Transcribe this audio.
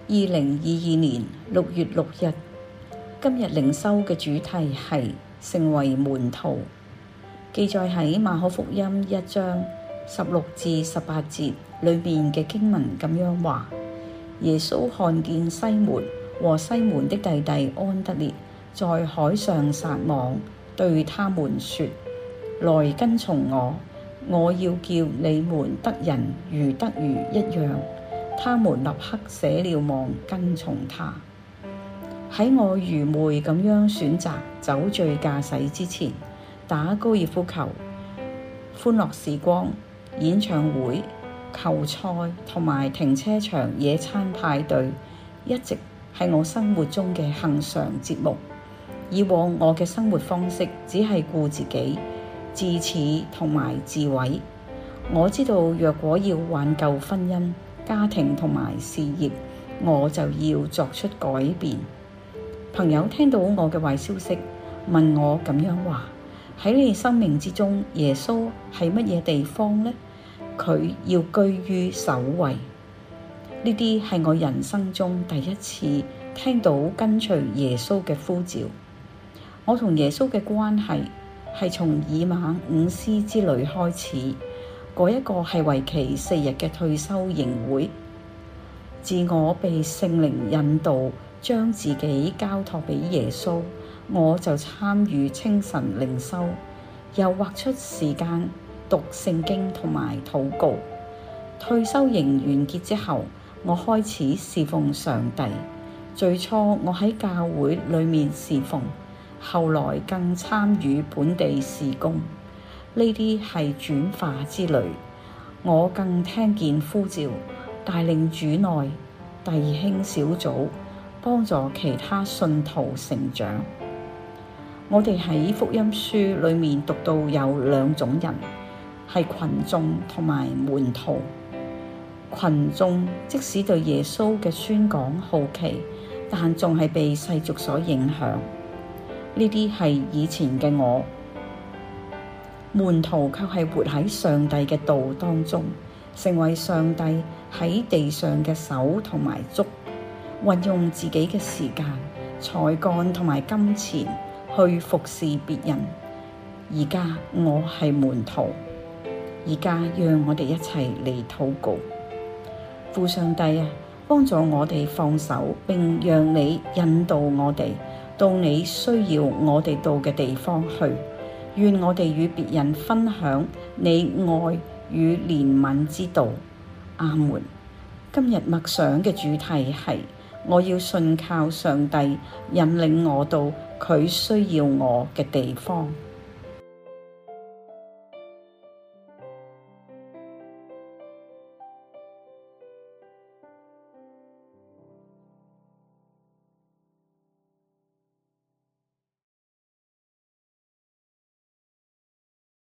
2022年6月6日，今日靈修嘅主題係成為門徒，記載喺馬可福音1章16至18節裏面嘅經文咁樣話：耶穌看見西門和西門的弟弟安德烈在海上撒網，對他們說：來跟從我，我要叫你們得人如得魚一樣。他們立刻捨了網，跟從他。喺我愚昧咁樣選擇酒醉駕駛之前，打高爾夫球、歡樂時光、演唱會、球賽同埋停車場野餐派對，一直係我生活中嘅恆常節目。以往我嘅生活方式只係顧自己、自恃同埋自毀。我知道若果要挽救婚姻、家庭同埋事業，我就要作出改變。朋友聽到我嘅壞消息，問我咁樣話：喺你生命之中，耶穌係乜嘢地方呢？佢要居於首位。呢啲係我人生中第一次聽到跟隨耶穌嘅呼召。我同耶穌嘅關係係從以馬忤斯之旅開始。嗰一個係為期4日嘅退休營會，自我被聖靈引導，將自己交託俾耶穌，我就參與清晨靈修，又劃出時間讀聖經同埋禱告。退休營完結之後，我開始侍奉上帝。最初我喺教會裏面侍奉，後來更參與本地事工。呢啲係轉化之旅，我更聽見呼召，帶領主內弟兄小組，幫助其他信徒成長。我哋喺福音書裏面讀到有2種人，係群眾同埋門徒。群眾即使對耶穌嘅宣講好奇，但仲係被世俗所影響。呢啲係以前嘅我。門徒卻係活喺上帝嘅道當中，成為上帝喺地上嘅手同埋足，運用自己嘅時間、才幹同埋金錢去服侍別人。而家我係門徒，而家讓我哋一齊嚟禱告。父上帝啊，幫助我哋放手，並讓你引導我哋到你需要我哋到嘅地方去。願我哋與別人分享你愛與憐憫之道。阿門。今日默想嘅主題係：我要信靠上帝引領我到佢需要我嘅地方。